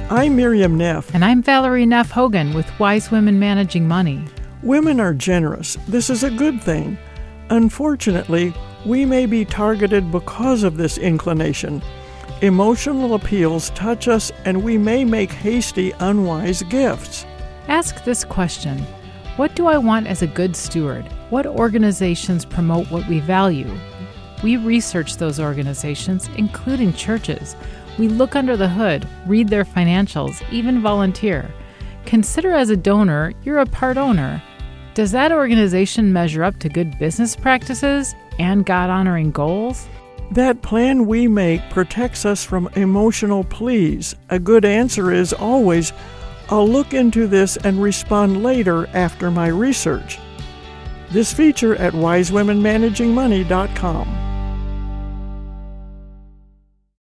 I'm Miriam Neff. And I'm Valerie Neff Hogan with Wise Women Managing Money. Women are generous. This is a good thing. Unfortunately, we may be targeted because of this inclination. Emotional appeals touch us, and we may make hasty, unwise gifts. Ask this question: what do I want as a good steward? What organizations promote what we value? We research those organizations, including churches. We look under the hood, read their financials, even volunteer. Consider as a donor, you're a part owner. Does that organization measure up to good business practices and God-honoring goals? That plan we make protects us from emotional pleas. A good answer is always, I'll look into this and respond later after my research. This feature at wisewomenmanagingmoney.com.